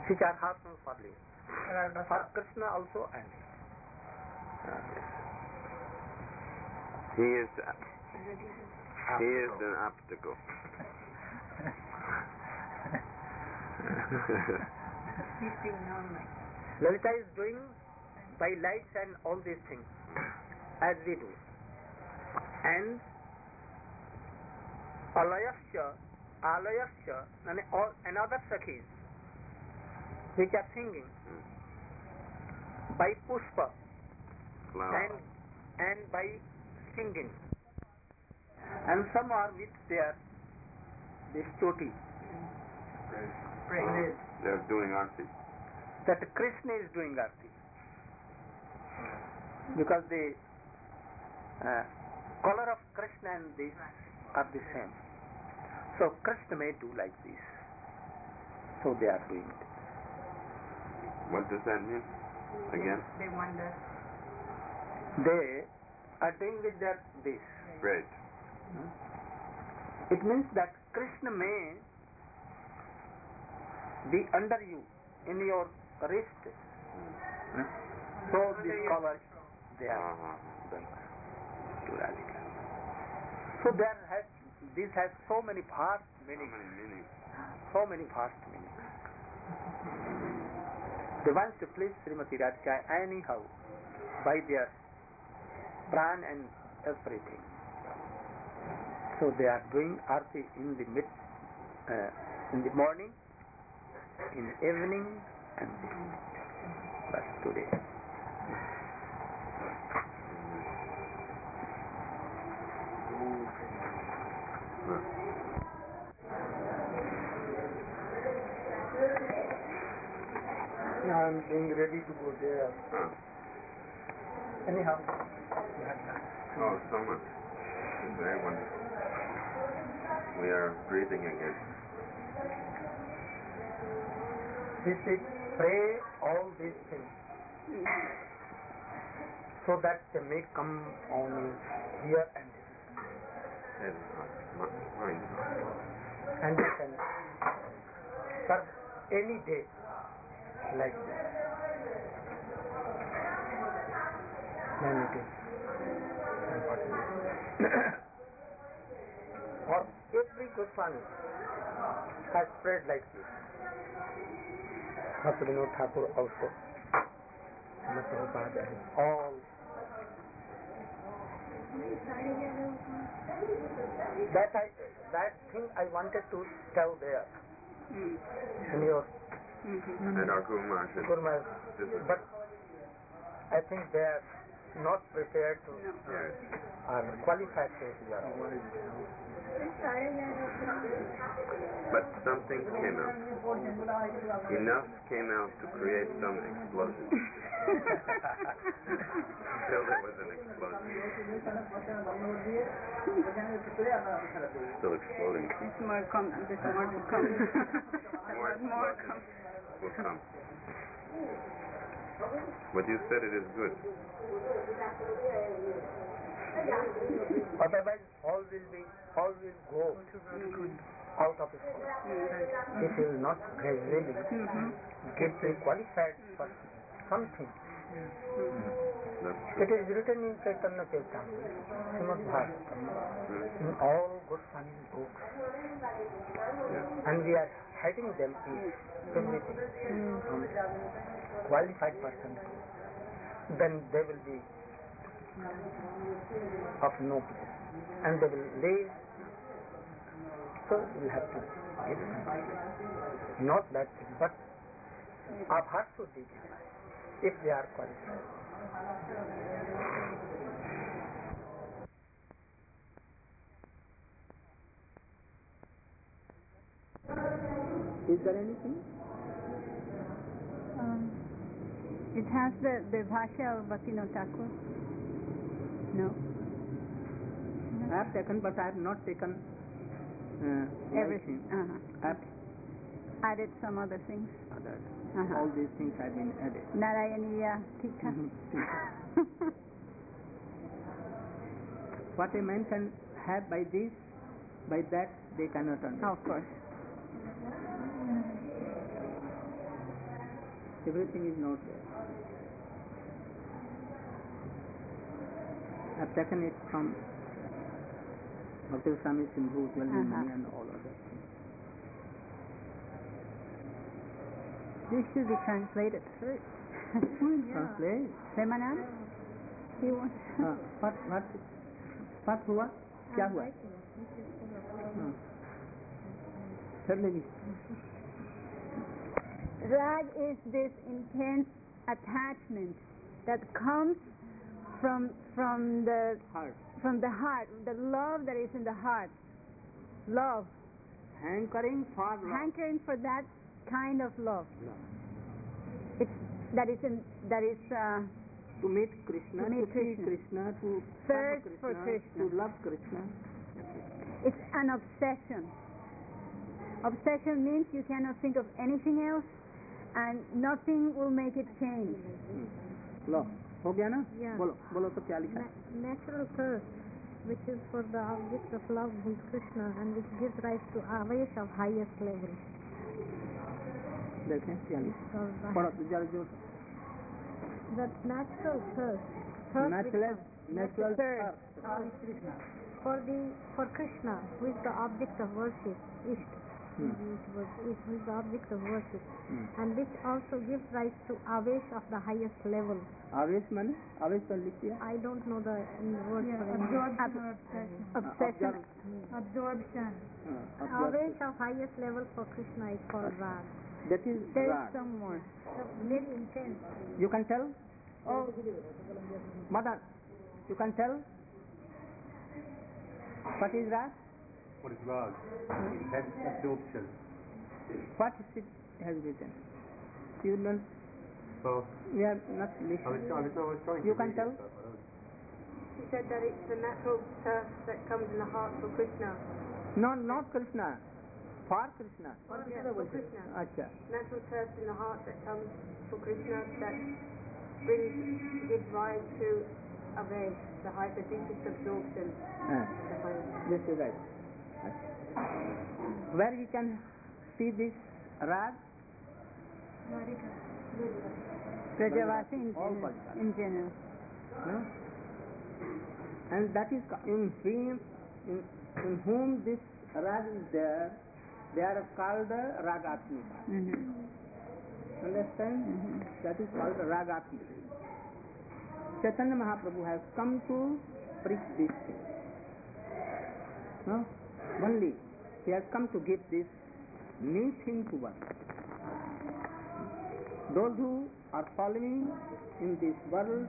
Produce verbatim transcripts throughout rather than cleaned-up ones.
which are harmful for liver. For Krishna also and he is he is an obstacle. He's doing normally. Lalita is doing by lights and all these things as we do. And Alayasya, Alayasya, and all another Sakhis which are singing by Pushpa and, and by singing. And some are with their this choti. Praise. They're doing arti. That Krishna is doing arti. Because the uh, color of Krishna and this are the same. So Krishna may do like this. So they are doing it. What does that mean? Again? They, they wonder. They are doing with their this. Right. Hmm? It means that Krishna may be under you in your wrist. Hmm? So this color they are. Uh-huh. So there has this has so many vast meanings. So many meanings. So many vast meanings. They want to please Srimati Radhika anyhow by their pran and everything. So they are doing arti in the mid, uh, in the morning, in the evening, and this. But today. Now I am being ready to go there. Huh. Anyhow. Oh, so much. It's very wonderful. We are breathing again. We should pray all these things so that they may come on here and Head, mind. and they can serve any day like that. Many days. Or every Goswami has prayed like this. Bhakti Vinod Thakur also. All. That I, that thing I wanted to tell there. Mm. In your Mm-hmm. And our Guru Maharaj. Guru Maharaj. But I think they are not prepared to No. Yes. are qualified to hear. But something came out. Enough came out to create some explosion. Still there was an explosion. Still exploding. There's more come. There's more to come. More, more come. Will come. What you said, it is good. Otherwise, all will be, all will go out of it. Mm-hmm. It will not gradually Mm-hmm. get qualified for something. That's It is written in Chaitanya Charitamrita, Srimad Bhagavatam, in all Goswami books, yeah. and we are hiding them in everything. From qualified person, then they will be of no place, and they will live. So we have to give something, not that thing, but our heart should be given if they are qualified. Is there anything? Um, it has the the Bhashya of Bhaktivinoda Thakur. No. I have taken, but I have not taken uh, Everything. Uh-huh. I have Added some other things. others. Uh-huh. All these things have been added. Narayaniya Tika. Mhm. What a man can have by this, by that, they cannot understand. Of course. Everything is not there. I've taken it from Bhakti Swami Sindhu, Jwalni Uh-huh. Mani and all other things. This should be translated first. Translate. Premanand? He wants. हाँ, what what what हुआ? क्या हुआ? हाँ. कर लेगी. Rag is this intense attachment that comes from from the Heart. from the heart, the love that is in the heart. Love. Hankering for love. Hankering for that kind of love. Love. It's that is in that is uh, To meet Krishna, To meet to see Krishna. Krishna, to Thirst serve for Krishna. to love Krishna. it's an obsession. Obsession means you cannot think of anything else and nothing will make it change. लो हो गया ना? Yeah. बोलो बोलो तो क्या लिखा है? Na- natural thirst, which is for the object of love, who is Krishna, and which gives rise to aways of highest level. देखें क्या लिखा है? So the- पढ़ो तो जरा जोर से. that natural thirst, thirst Natural, which natural Thirst. thirst. for the for Krishna, who is the object of worship, Ishta, Hmm. which was is who is the object of worship, Hmm. and which also gives rise to awesh of the highest level. आवेश माने आवेश पर लिख दिया. I don't know the in the word Yeah, for English. absorption or obsession. Observe. Absorption. हाँ, observe. Awesh of highest level for Krishna is called rag. That is There is rag. some more. So very intense. You can tell? Oh, mother, you can tell? What is rag? What is rag? Intense absorption. What is it has written? You don't, Well, we are not I was, listening. I was, I was trying You to can read tell? it, but I don't- She said that it's the natural thirst that comes in the heart for Krishna. No, not Krishna. For Krishna. Or yeah, for Krishna. Acha. Natural thirst in the heart that comes for Krishna that brings, gives rise to Avesh, the high, the deepest absorption. Ah, The highest. this is right. Acha. Where we can see this rag? Brajavasi in All general. Brajavasi. In general. No? And that is co- in whom, in, in whom this rag is there, they are called ragatmika. Mm-hmm. Understand? Mm-hmm. That is called ragatmika. Chaitanya Mahaprabhu has come to preach this thing. No? Only he has come to give this new thing to us. Those who are following in this world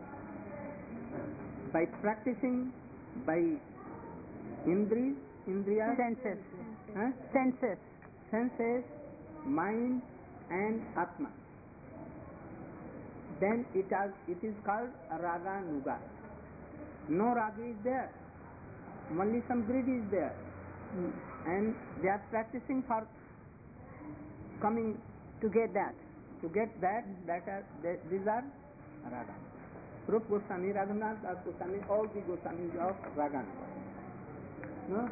by practicing by indri, indriya, Senses. huh? Senses. senses, mind and atma. Then it, has, it is called raga nuga. No raga is there. Only some greed is there. And they are practicing for coming To get that. to get that, that are, that, these are raga. Rup Goswami, Raghunath Das Goswami, all the Goswamis of raga nuga. No?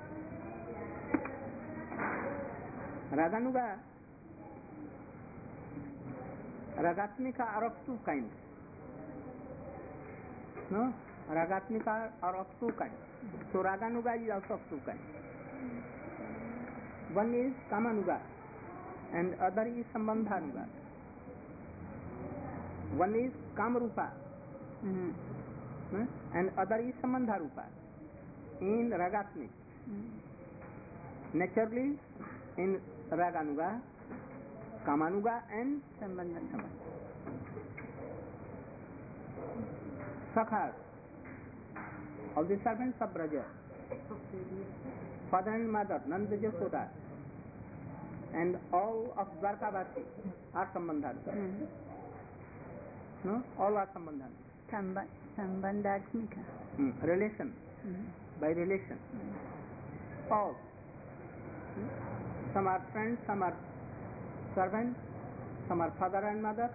Raganuga, Ragatmika are of two kinds. No? Ragatmika are of two kinds. So Raganuga is also of two kinds. One is Kamanuga and other is Sambandhanuga. One is Kamrupa, Mm-hmm. no? And other is Sambandharupa in Ragatmik. Mm-hmm. Naturally, in Raganuga, Kamanuga and Sambandha. Sakhas, all the servants of Braja, father and mother, Nanda Jasoda, and all of Dwarkavasi are Sambandhanuga. Mm-hmm. No? All are Sambandhanuga. Samba, Sambandhatmika. Hmm. Relation, Mm-hmm. by relation. All. Hmm? Some are friends, some are servants, some are father and mother,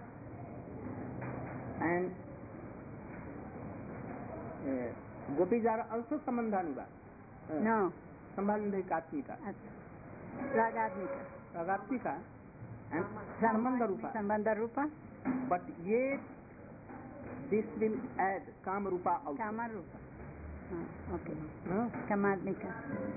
and uh, gopis are also Sambandhanuga. Uh, No. Sambandhikatmika. At- Ragatmika. Ragatmika and Sambandha Rupa. Sambandha Rupa, But yet this will add Kama Rupa also. Kama Rupa. Ah, okay. No? Kamadnika.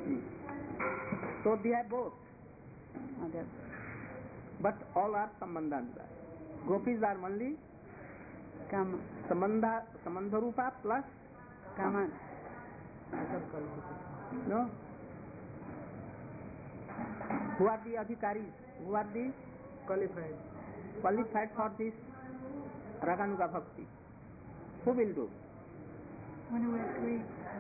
So they are both. Oh, they're- But all are Sambandhanuga. Gopis are only Kama. Sambandha, Sambandha Rupa plus Kama. No? Who are the adhikaris? Who are the Qualified. qualified for this Raganuga Bhakti? Who will do? One who agrees.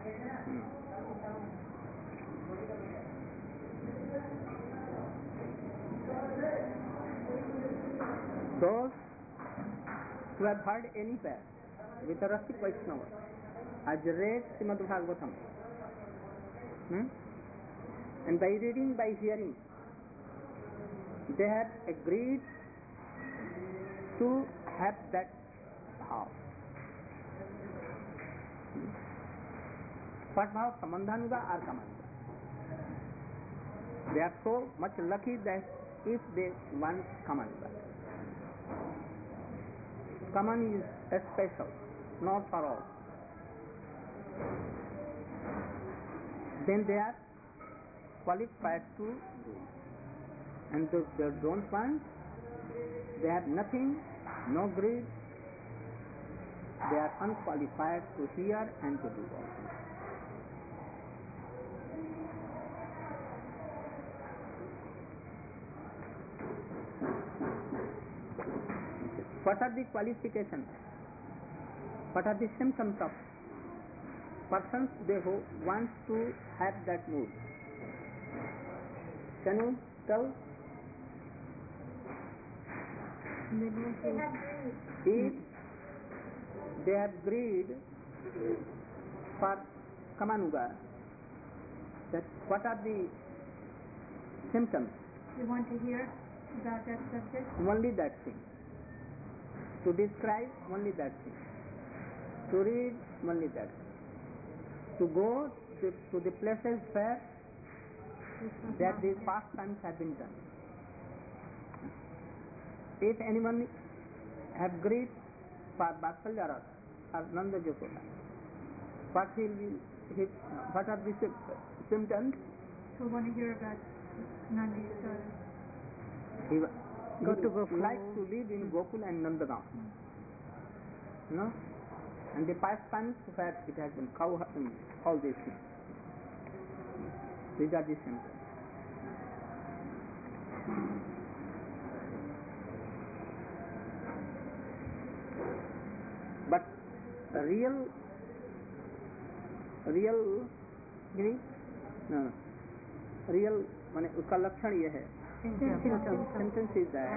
Those who have heard anywhere with a Rasik Vaishnava, has read Srimad Bhagavatam, hmm? and by reading, by hearing, they have agreed to have that bhav. Hmm? What bhav? Sambandhanuga or Kamanuga. They are so much lucky that if they want Kamanuga. Kaman is a special, not for all. Then they are qualified to do. And those they don't want, they have nothing, no greed, they are unqualified to hear and to do also. What are the qualifications? What are the symptoms of persons they who want to have that mood? Can you tell? If they have greed for Kamanuga, that what are the symptoms? You want to hear about that subject? Only that thing. To describe, only that thing. To read, only that thing. To go to, to the places where that these pastimes have been done. If anyone have greed for Vatsalya Rasa or Nanda Jasoda, what will be his, what are the symptoms? So want to hear about Nandi Yasoda. He, Go he to Gokul. likes to live in Gokul and Nandagaon. No? And the pastimes where it has been cow, all these things. These are the symptoms. But real, real, Giri? No, no. Real, माने उसका लक्षण ये है. Symptoms is that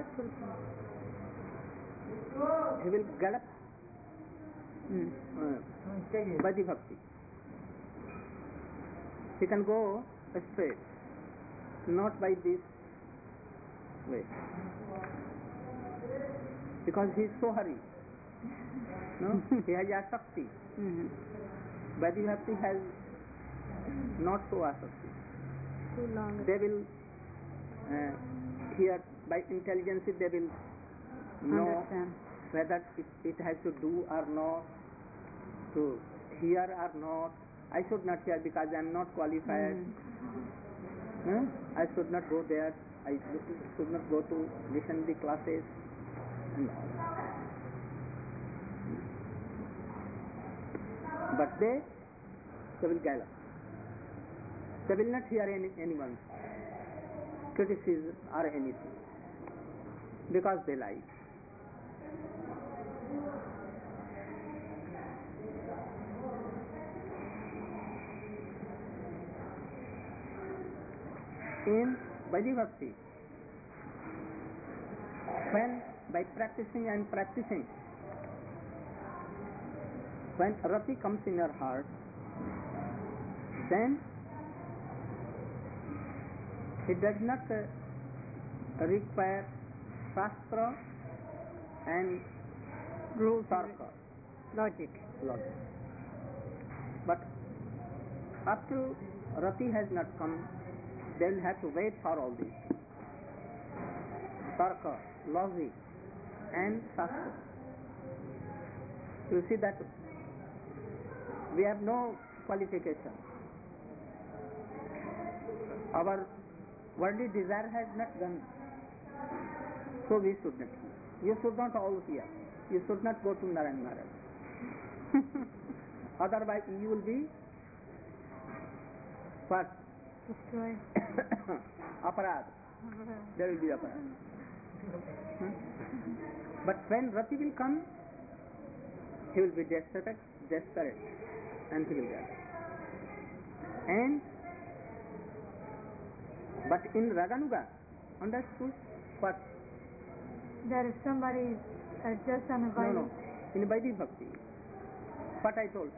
he will gallop Mm. uh, by the bhakti. He can go straight, not by this way, because he is so hurried. No, he has asakti. Mm-hmm. Bhakti bhakti has not so asakti. Too long. They will uh, here by intelligence they will know Understand. whether it, it has to do or not, to hear or not. I should not hear because I am not qualified. Mm. Huh? I should not go there. I should not go to listen the classes and all. But they, they will gallop. They will not hear any, anyone's criticism or anything because they like. In Vaidhi Bhakti, when by practicing and practicing, when Rati comes in your heart, then it does not uh, require Shastra and Rules, Tarka, logic. logic. But up till Rati has not come, they will have to wait for all these. tarka, logic, and shastra. You see that we have no qualification. Our worldly desire has not gone, so we should not hear. You should not all hear. You should not go to Narayan Maharaj. Otherwise you will be what? Destroyed. Aparad. There will be aparad. Hmm? But when Rati will come, he will be desperate, desperate, and he will get. And but in Raganuga, understood what? That if somebody is uh, just on a No, no. In Vaidhi Bhakti, what I told.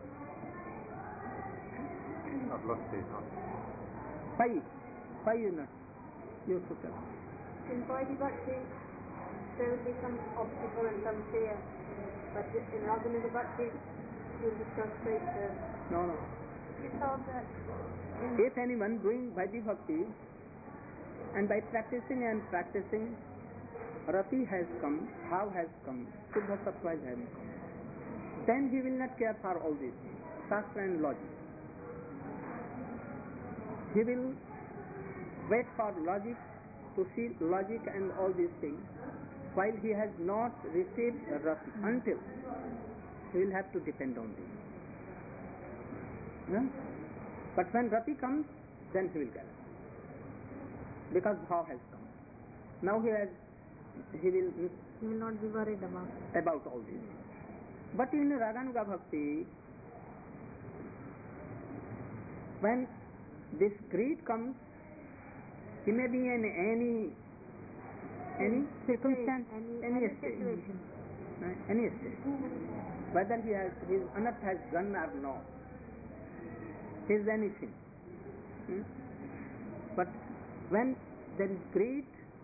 I've lost it. Why? Why you not? You should tell. In Vaidhi Bhakti, there will be some obstacle and some fear, but in Raganuga Bhakti, you'll just go straight to. No, no. You told that. If anyone doing Vaidhi Bhakti, and by practicing and practicing, Rati has come, Bhav has come, Shuddha Sattva has come, then he will not care for all these things, Shastra and logic. He will wait for logic, to see logic and all these things, while he has not received Rati, until he will have to depend on this. Yeah? But when Rati comes, then he will get it. Because Bhav has come. Now he has, he will He will not be worried about it. about all this. But in Raganuga Bhakti, when this greed comes, he may be in any any circumstance, Any, any, any state, situation. uh, any state, whether he has his anarth has gone or not, is anything. Hmm? But when there is greed,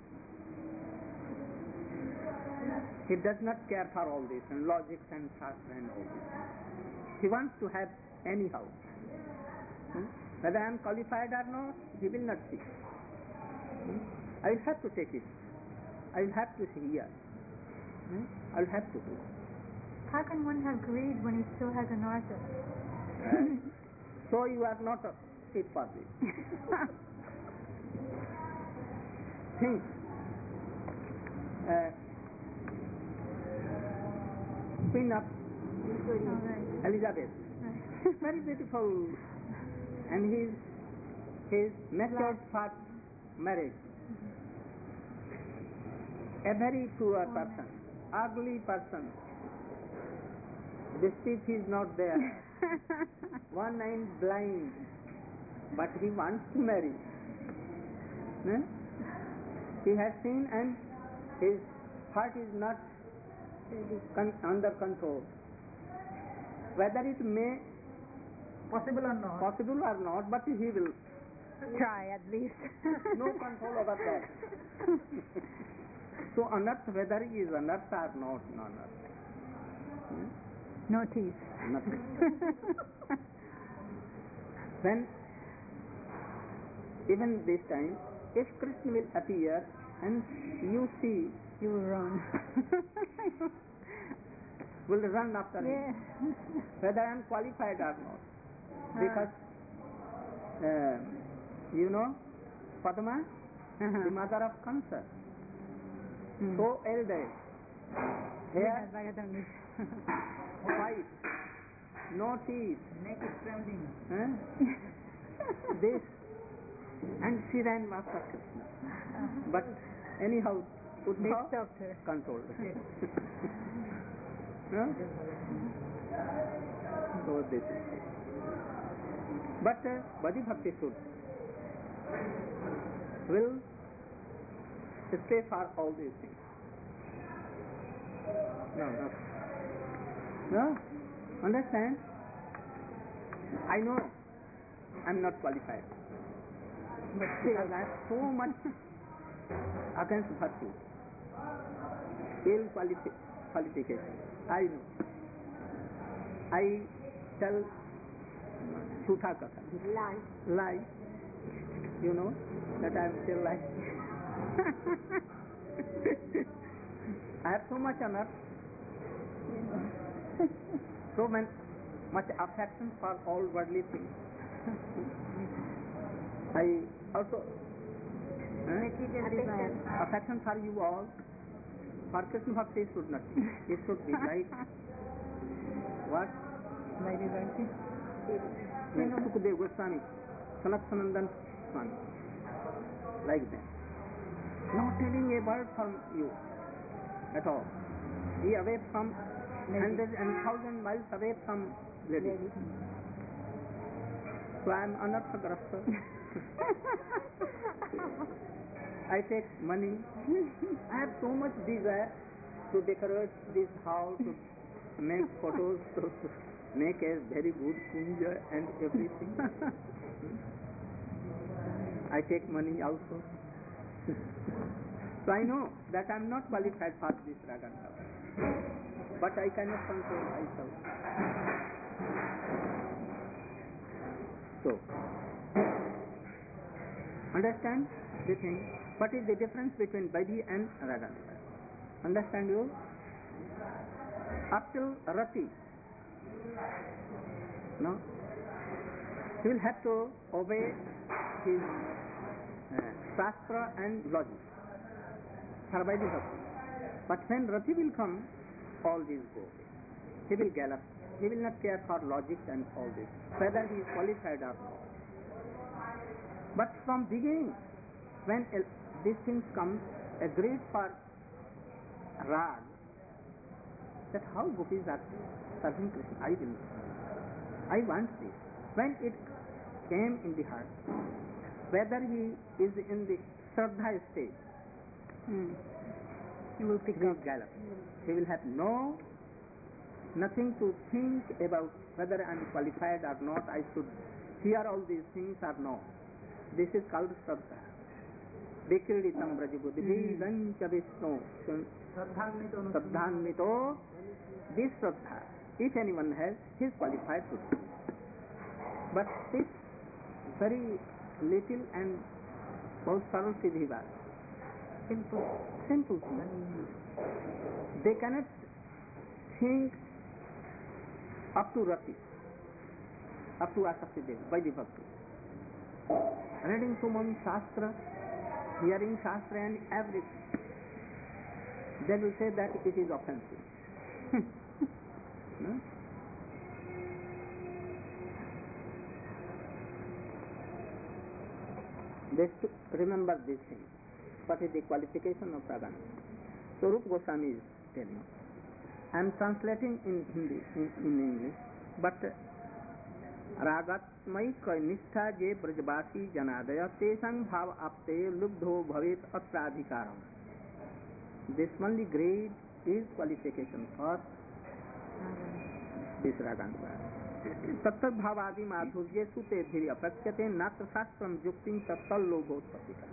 he does not care for all this and logics and shastra and all this. He wants to have anyhow. Hmm? Whether I am qualified or not, he will not see. Hmm? I will have to take it. I will have to hear. Hmm? I will have to do. How can one have greed when he still has an artha? Uh, so you are not a fit for this. Think. Uh, Queen of Alright. Elizabeth, Right. very beautiful, and his his matured for marriage. A very poor person, ugly person. This teeth is not there. One eye blind, but he wants to marry. Hmm? He has seen, and his heart is not con- under control. Whether it may Possible or not? possible or not, but he will Try at least. no control over that. So unearth, whether he is unearth or not, no unearth. Hmm? No teeth. Nothing. When even this time, if Krishna will appear and you see, You will run. will run after him, Yeah. whether I am qualified or not. Because, uh, you know, Padma, Uh-huh. the mother of Kansa, Hmm. so elder, hair white, no teeth, Neck is trembling. huh? this, and she ran after Krishna. But anyhow, They Uddhav stopped her. controlled. Huh? So this is it. But uh, Bhakti Bhakti should will stay for all these things. No, no. No? Understand? I know I'm not qualified. But still I have so much against Bhakti. Ill qualifi- qualification. I know. I tell Chutha Katha. Lie. Lie. You know that I am still lying. I have so much honor, so man, much affection for all worldly things. I also eh, Material desire. affection for you all. For Krishna Bhakti it should not be. It should be like what? Lady Lanky? Sukadeva Goswami, Sanat Sanandan Swami. Like that. Not telling a word from you at all. He away from hundreds and thousand miles away from ladies. So I am anarthagrasta. I take money. I have so much desire to decorate this house, to make photos, to make a very good kunja and everything. I take money also. So I know that I am not qualified for this raganta, but I cannot control myself. So, understand the thing. What is the difference between Vaidhi and Raganta? Understand you? Up till Rati, no? He will have to obey his uh, Shastra and logic for Vaidhi Bhakti. But when Rati will come, all these go away. He will gallop. He will not care for logic and all this, whether he is qualified or not. But from beginning, when uh, these things come, agreed for Rag, that how gopis are serving Krishna, I will not. I want this. When it came in the heart, whether he is in the Shraddha stage, Hmm. He will pick he will up. gallop. He will have no, nothing to think about whether I am qualified or not, I should hear all these things or no. This is called Shraddha. Vikriditam Brajabudhi Vancha Vishnu Saddhanmito. This Shraddha, if anyone has, he is qualified to do. But this very little and most saral siddhiva, simple, simple thing. They cannot think up to Rati, up to Asakti Devi, Vaidhi Bhakti. Reading Sumam Shastra, hearing Shastra and everything, they will say that it is offensive. No? They should remember this thing. What is the qualification of Ragana? So Rupa Goswami is telling. I am translating in Hindi, in, in English, but रागात्मक निष्ठा जे ब्रजवासी जनादय तेषां भाव आपते लुब्धो भवेत अत्राधिकारम. This only grade is qualification for this raganta. तत्त भावादि माधुर्य सुते भिरि अप्रक्यते नात्र शास्त्रम युक्तिं तत्तल लोभोत्पत्तिका.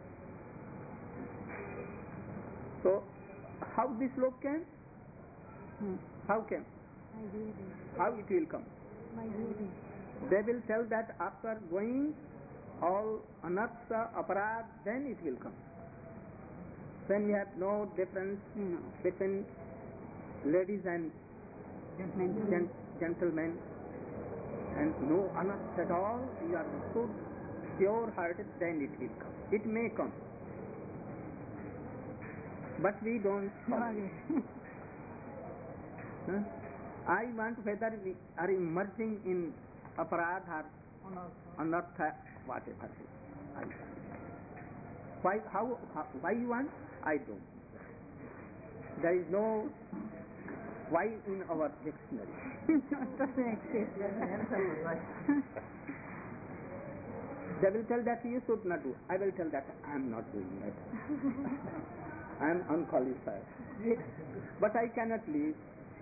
So how this love came? Hmm. How came? How it will come? By hearing. They will tell that after going all anartha, aparad, then it will come. When we have no difference No. between ladies and gen- gentlemen, and no anartha at all, you are so pure-hearted, then it will come. It may come. But we don't. Huh? I want whether we are emerging in aparad or anartha, whatever. I want. Why? How, how? Why you want? I don't. There is no why in our dictionary. Doesn't exist. They will tell that you should not do. I will tell that I am not doing it. I am unqualified. But I cannot leave.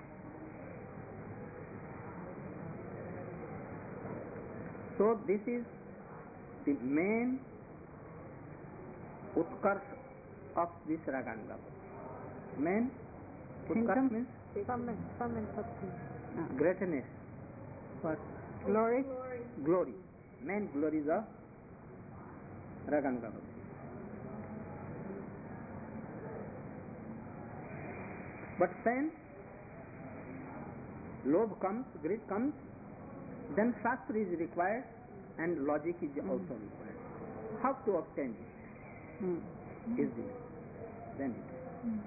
So this is the main utkarsh of this raganga. Main utkarsh means Summon, summon bhakti. greatness. What? Glory. Glory. Main glories of raganga. But when love comes, greed comes, then Shastra is required and logic is mm. also required. How to obtain it? Mm. Easily. Then it. Mm.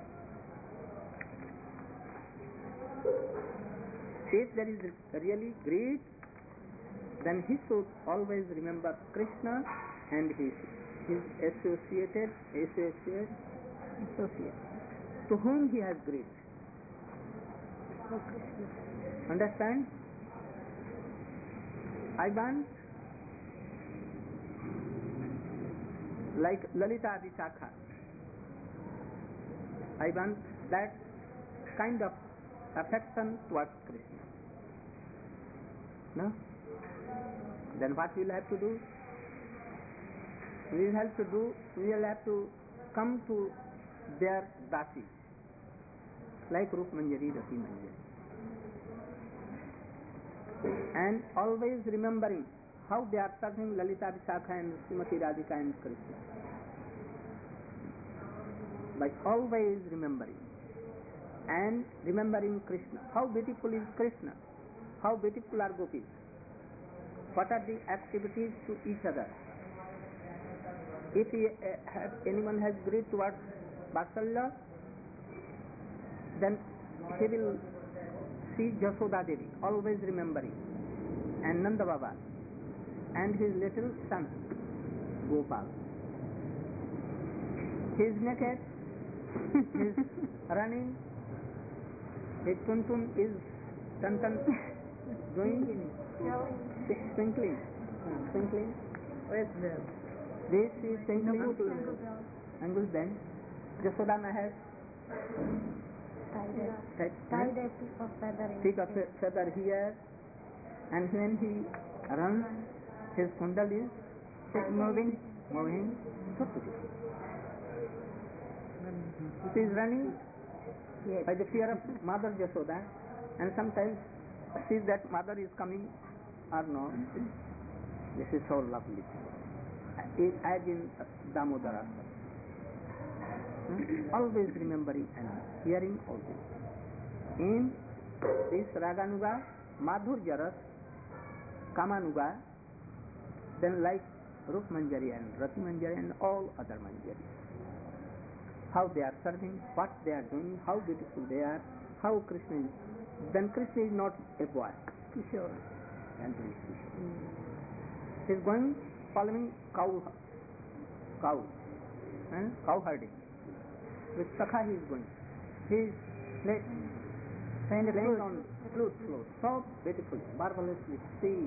If there is really greed, then he should always remember Krishna and his his associated associate associate to whom he has greed. Understand? I want like Lalita Vishakha. I want that kind of affection towards Krishna. No? Then what we will have to do? We will have to do, we will have to come to their dasi, like Rup Manjari, Rati Manjari. And always remembering how they are serving Lalita Vishakha and Srimati Radhika and Krishna. By always remembering. And remembering Krishna. How beautiful is Krishna? How beautiful are gopis? What are the activities to each other? If he, uh, have, anyone has greed towards Vatsalya, then he will see Jasoda Devi, always remembering, and Nanda Baba, and his little son, Gopal. He is naked, he is running, his tuntun is tantan doing twinkling, twinkling. Where's the? This is twinkling, angle bend. Jasoda has tied a piece of feather in piece of feather here, and when he runs, his kundal is moving, moving. So beautiful. He is running yes. by the fear of Mother Jasoda, and sometimes sees that mother is coming or not. This is so lovely. As in Damodara. Hmm? Always remembering and hearing all this. In this Raganuga, Madhurya Ras, Kamanuga, then like Rup Manjari and Rati Manjari and all other Manjaris. How they are serving, what they are doing, how beautiful they are, how Krishna is. Then Krishna is not a boy. Kishore. And he is going, following cow, cow, eh? cow herding. With Sakha he is going. He is playing, playing on flute, flute. So beautiful, marvelously see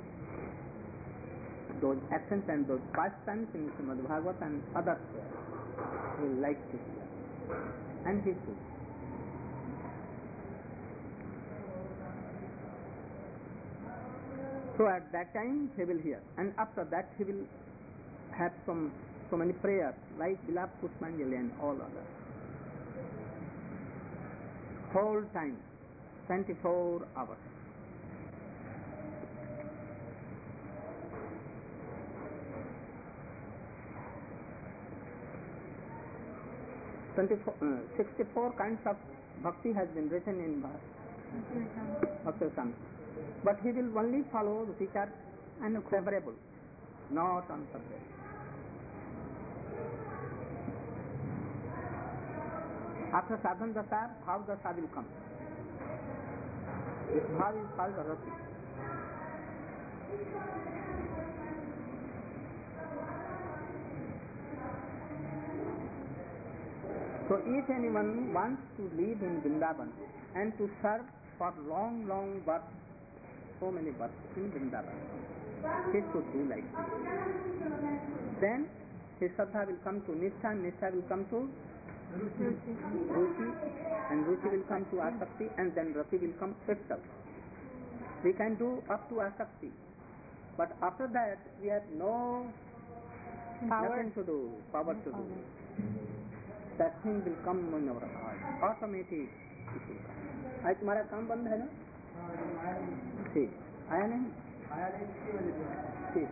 those accents and those pastimes in Srimad Bhagavad and others. He will like to hear. And he should. So at that time he will hear, and after that he will have some so many prayers like Bilap Pushpanjali and all others. Whole time, twenty-four hours. twenty-four, uh, sixty-four kinds of bhakti has been written in Bhakti Rasamrita. But he will only follow the which are favorable, not unfavorable. After sadhan dasa, bhav dasa will come. This bhav is called rati. So if anyone wants to live in Vrindavan and to serve for long, long births, so many births in Vrindavan, he should do like this. Then his Shraddha will come to Nishtha, and Nishtha will come to Ruchi, and Ruchi will come to Asakti, and then Rati will come itself. We can do up to Asakti, but after that we have no power to do, power to do. That thing will come in our heart, automatic it will come. आज तुम्हारा काम बंद है ना? ठीक, आया नहीं? ठीक.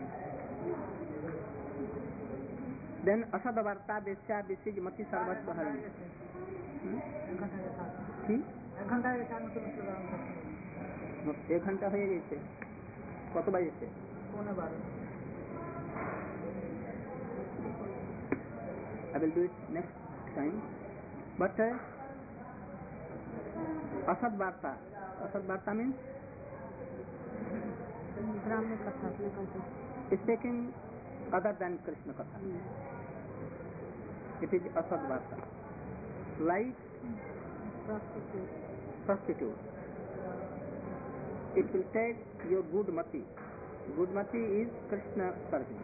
Then asad varta besya besij mati sarvasva haran. কি এক ঘন্টায় সাড়ে নতুন প্রোগ্রাম এক ঘন্টা হয়ে গেছে? কত বাজেছে? পৌনে বারো। I will do it next time. But uh, Asad Varta. Asad Varta means Brahmana Katha. speaking other than Krishna Katha. It is Asad Varta. Like Prostitute. prostitute. It will take your good mati. Good mati is Krishna serving.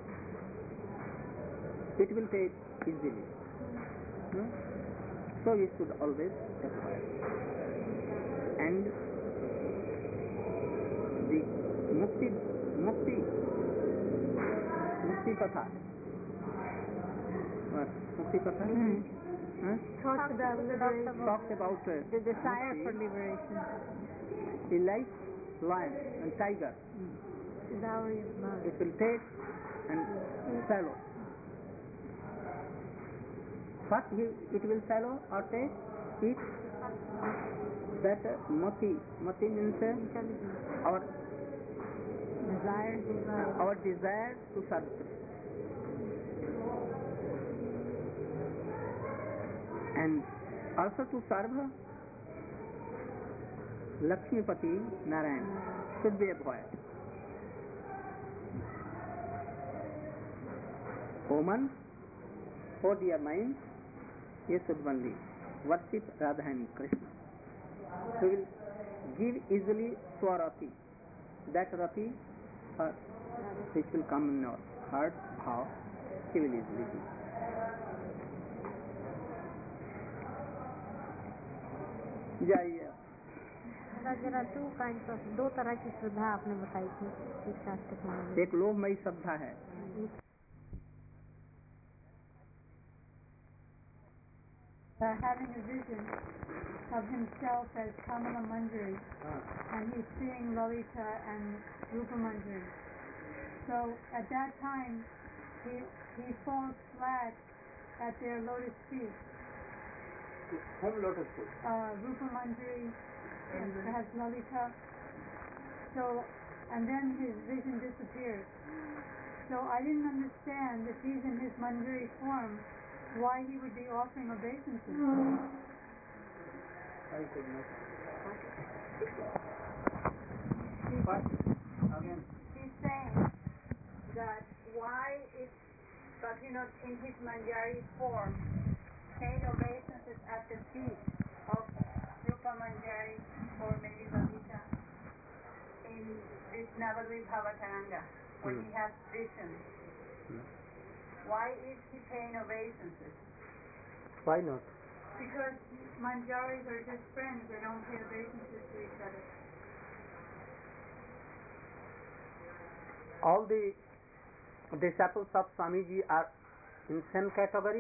It will take easily. Hmm? So we should always avoid. And the mukti, mukti, mukti katha. What? Mukti katha? Mm. Huh? Talks about liberation. Talks about uh, The desire mukti. for liberation. The like lion and tiger. Dowry is not. It will take and swallow. First he, it will swallow or take eat that uh, mati. Mati means uh, Intelligence. our Desire. Desire. our desire to serve Krishna. And also to serve Lakshmipati Narayan should be avoided. Woman, oh dear mind, you should only worship Radha and Krishna. He will give easily Swarati. That Rati, uh, which will come in our heart, how he will easily give. जाइए जरा to kind of दो तरह की श्रद्धा आपने बताई थी इस शास्त्र में। एक लोभमयी श्रद्धा है, Uh, having a vision of himself as Kamala Manjari, and he's seeing Lalita and Rupa Manjari. So at that time, he he falls flat at their lotus feet. Whom lotus feet? Uh, Rupa Manjari, and perhaps Lalita. So, and then his vision disappears. So I didn't understand if he's in his Manjari form, why he would be offering obeisances. I could not. But again, He's saying that why is Bhaktivinoda in his Manjari form paid obeisances at the feet of Rupa Manjari or maybe Lalita in this Navadvip Bhavataranga when Hmm. he has visions. Hmm. Why is he paying obeisances? Why not? Because Manjaris are just friends, they don't pay obeisances to each other. All the disciples of Swamiji are in same category?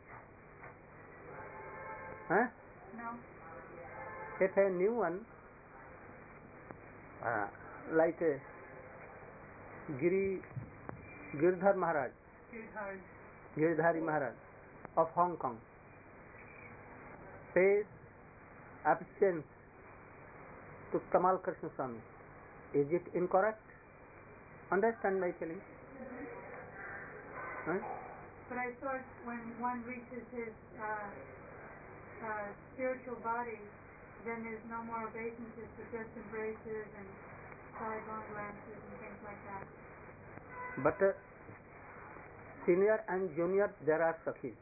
Huh? No? If a new one, uh, like uh, Giri, Girdhar Maharaj, Girdhari. Girdhari Maharaj of Hong Kong, pays absence to Tamal Krishna Swami. Is it incorrect? Understand my feeling? Huh? But I thought when one reaches his uh, uh, spiritual body, then there's no more obeisances but just embraces and sidelong glances and things like that. But uh, senior and junior, there are sakhis.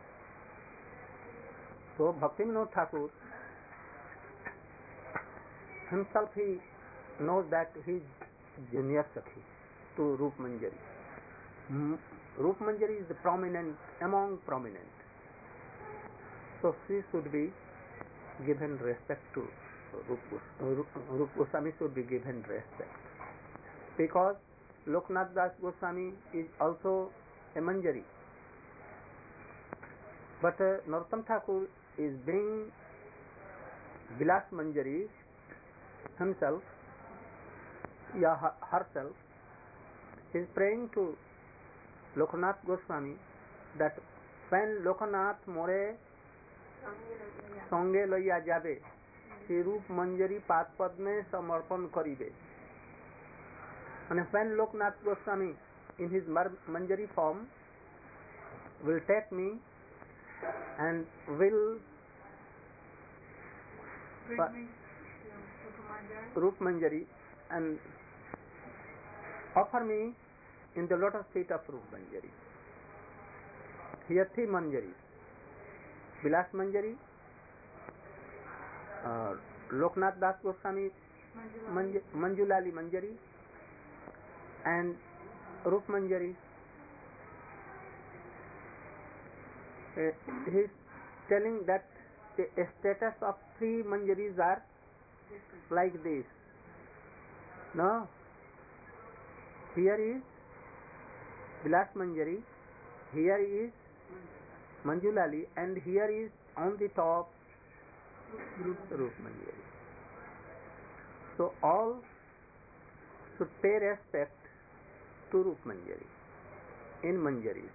So Bhaktivinoda Thakur himself, he knows that he is junior sakhi to Rup Manjari. Mm, Rup Manjari is prominent among prominent. So she should be given respect to Rup, Rup, Rup Goswami should be given respect. Because Loknath Das Goswami is also a Manjari. But uh, Narottam Thakur is being Vilas Manjari himself, yeah, herself, is praying to Loknath Goswami that when Loknath More संगे लैया जाबे से रूप मंजरी पादपद में समर्पण करीबे. And when Loknath Goswami in his Manjari form will take me and will Bring me to Rup Manjari and offer me in the lotus feet of Rup Manjari. Here three Manjari, Vilas Manjari, uh, Loknath Das Goswami Manj Manjulali Manjari and Rup Manjari. Uh, he is telling that the status of three Manjaris are like this. No, here is Vilas Manjari, here is Manjulali, and here is on the top Rup Manjari. So all should pay respect to Rup Manjari in Manjaris.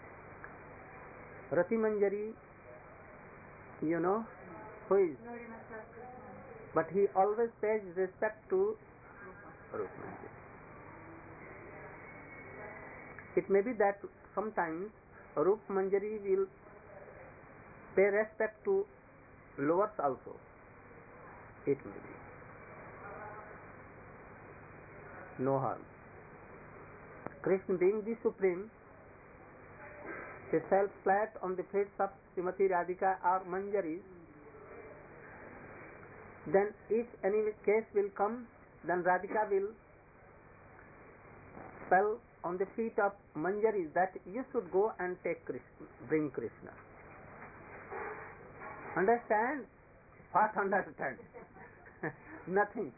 Rati Manjari, you know who is, but he always pays respect to Rup Manjari. It may be that sometimes Rup Manjari will pay respect to lowers also. It may be. No harm. Krishna being the Supreme, the self flat on the feet of Srimati Radhika or Manjaris, then if any case will come, then Radhika will spell on the feet of Manjaris that you should go and take Krishna, bring Krishna. Understand? What understand? Nothing.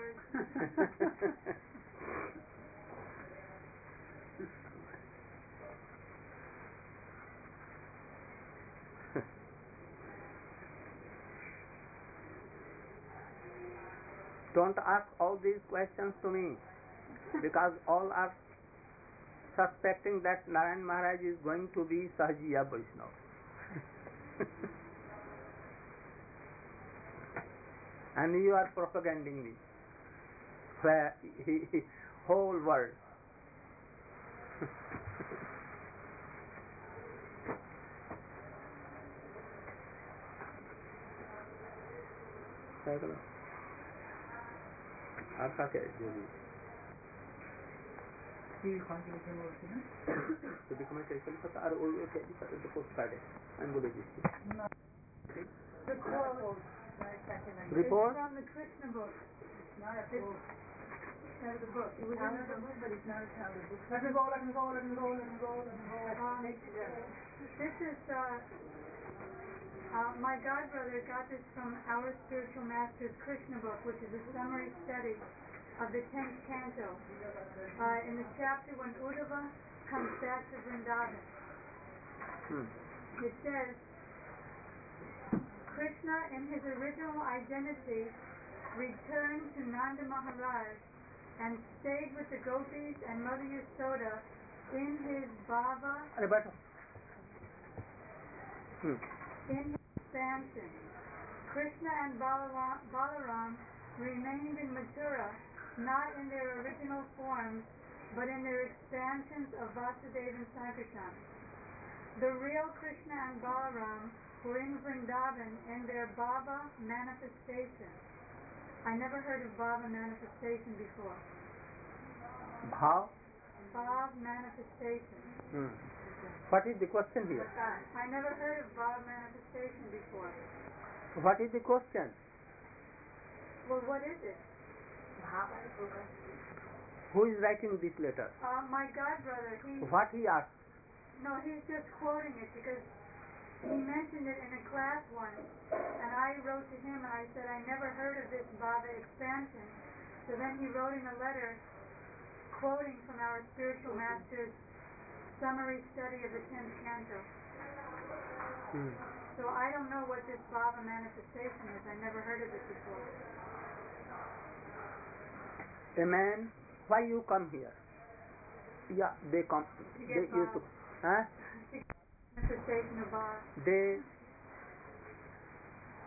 Don't ask all these questions to me, because all are suspecting that Narayan Maharaj is going to be Sahajiya Vaishnava. And you are propaganding me. Where he, he, whole world. आपका क्या जो भी तो देखो मैं कैसे पता और वो ये कैसे पता तो पोस्ट कार्ड है I'm going to report from the Krishna book. Not a book. It's out of the book. It was out of the book, but it's not out of the book. Let me go, let me go, let me go, let me go, let me go. Um, this is, uh, uh, my godbrother got this from our spiritual master's Krishna book, which is a summary study of the tenth canto. Uh, in the chapter when Uddhava comes back to Vrindavan. Hmm. It says, Krishna in his original identity returned to Nanda Maharaj and stayed with the gopis and Mother Yasoda in his bhava, hmm. in his expansion. Krishna and Balaram, Balaram remained in Mathura, not in their original forms, but in their expansions of Vasudeva and Sankirtan. The real Krishna and Balaram were in Vrindavan in their Bhava manifestation. I never heard of Bhava manifestation before. Bhav? Bhava manifestation. Hmm. What is the question here? I never heard of Bhava manifestation before. What is the question? Well, what is it? Who is writing this letter? Uh, my godbrother. He, what he asked? No, he's just quoting it because he mentioned it in a class once, and I wrote to him and I said I never heard of this Bhava expansion. So then he wrote in a letter quoting from our spiritual master's summary study of the tenth canto. Hmm. So I don't know what this Bhava manifestation is. I never heard of it before. A man, why you come here? Yeah, they come. They used to. Huh? Manifestation of Bhava. They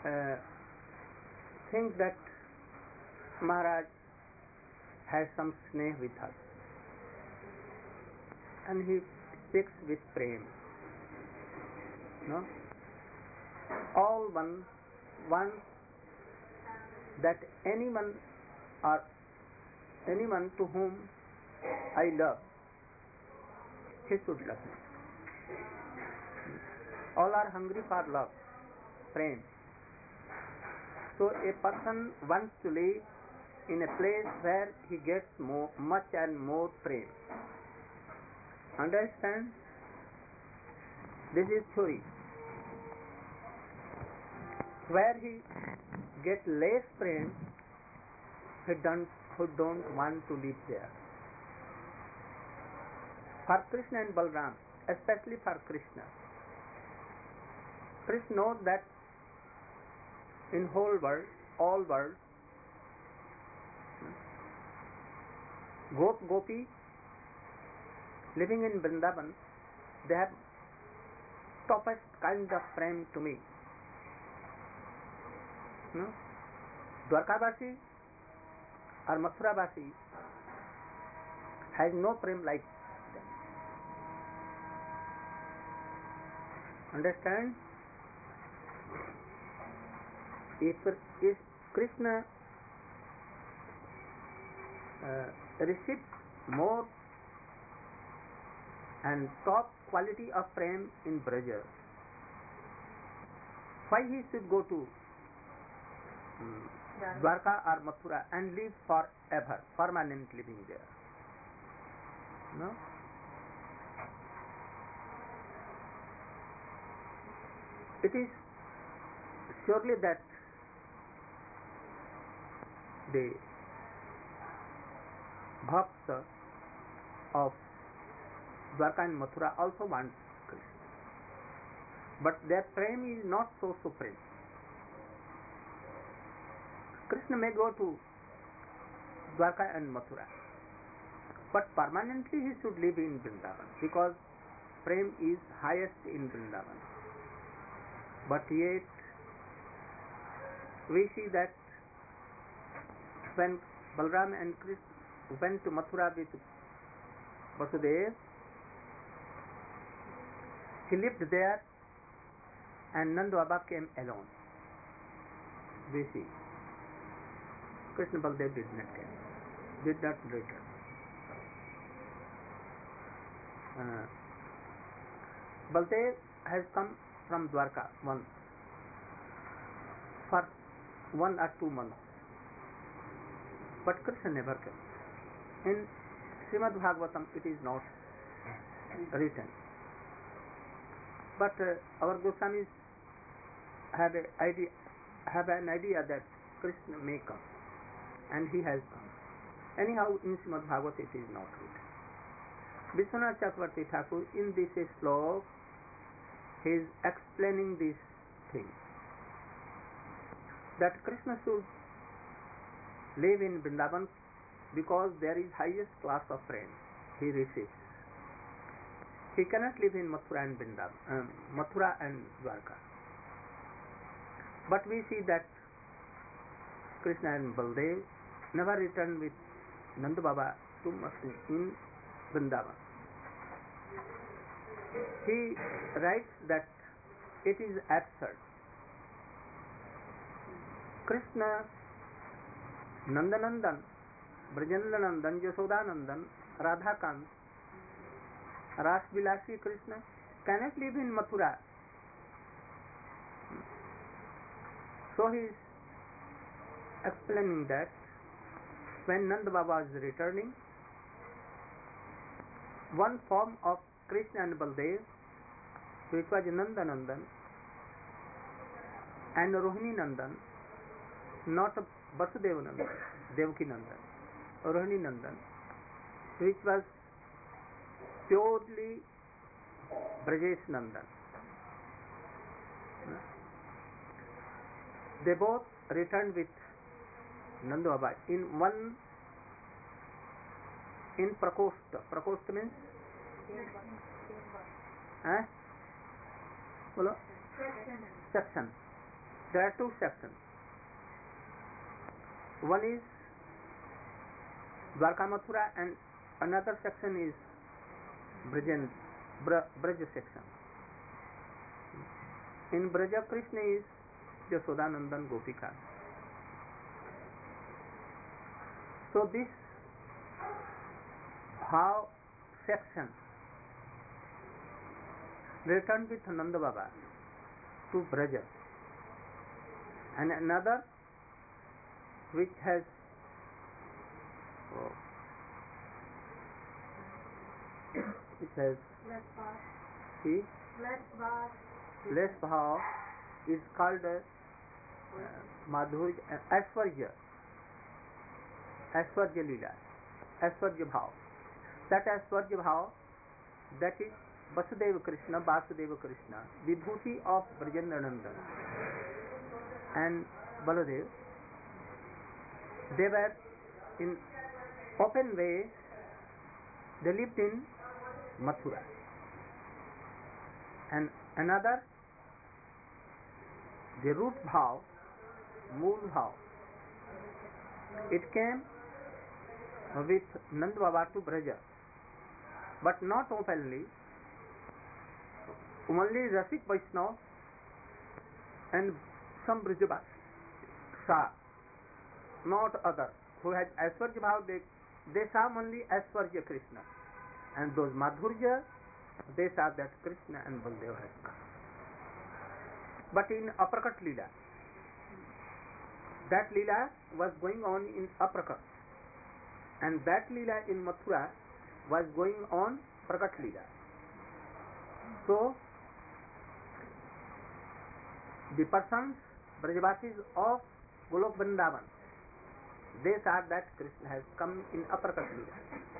uh, think that Maharaj has some sneh with us, and he speaks with prem. No? All one wants that anyone or anyone to whom I love, he should love me. All are hungry for love, prem. So a person wants to live in a place where he gets more, much and more prem. Understand? This is theory. Where he gets less prem, he don't, who don't want to live there. For Krishna and Balram, especially for Krishna, Krishna knows that in whole world, all world, Gop Gopi living in Vrindavan, they have toughest kind of prem to me. No? Dwarkavasi or Mathuravasi has no prem like them. Understand? If, if Krishna uh, receives more and top quality of prem in Braja, why he should go to um, Dwarka or Mathura and live forever, permanent living there? No? It is surely that the bhakta of Dwarka and Mathura also want Krishna, but their prem is not so supreme. Krishna may go to Dwarka and Mathura, but permanently he should live in Vrindavan because prem is highest in Vrindavan. But yet we see that when Balram and Krishna went to Mathura with Vasudev, he lived there and Nanda Baba came alone. We see Krishna Baldev did not come, did not return. Uh, Baldev has come from Dwarka once for one or two months, but Krishna never came. In Srimad Bhagavatam it is not written, but uh, our Goswamis have a idea, have an idea that Krishna may come, and he has come. Anyhow, in Srimad Bhagavatam it is not written. Vishwanath Chakravarti Thakur in this slok he is explaining this thing, that Krishna should live in Vrindavan because there is highest class of prem he receives. He cannot live in Mathura and Vrindavan, um, Mathura and Dwarka. But we see that Krishna and Baldev never returned with Nanda Baba to Mathura in Vrindavan. He writes that it is absurd. Krishna, Nandanandan, Brajanandan, Yashodanandan, Radhakant, Ras Vilasi Krishna cannot live in Mathura. So he is explaining that when Nanda Baba is returning, one form of Krishna and Baldev, which was Nandanandan and Rohini Nandan, not Vasudeva Nandan, Devaki Nandan, Rohini Nandan, which was purely Brajesh Nandan. They both returned with Nanda Baba in one, in Prakosta. Prakosta means? Eh? Hello? Section. there are two sections. One is Dwarka Mathura and another section is Brajan, Bra, Braja section. In Braja, Krishna is Yashodanandan Gopika. So this how section returned with Nanda Baba to Braja, and another which has oh, which has Less bar. see, Less bar. less bhav is called uh, Madhurya, uh, Aishwarya, Aishwarya Leela, Aishwarya Bhav. That Aishwarya Bhav, that is Vasudeva Krishna, Vasudeva Krishna, Vibhuti of Brajendraనందన్ and Baladev. They were in open way, they lived in Mathura. And another, the root bhav, mool bhav, it came with Nanda Baba to Braja, but not openly. Only Rasik Vaishnava and some Brajabas, not other, who had Aishwarya Bhav, they, they saw only Aishwarya Krishna. And those Madhurya, they saw that Krishna and Baldev had come. But in Aprakat Leela, that Leela was going on in Aprakat. And that Leela in Mathura was going on Prakat Leela. So, the persons, Brajavasis of Golok Vrindavan, they saw that Krishna has come in Aprakat Leela.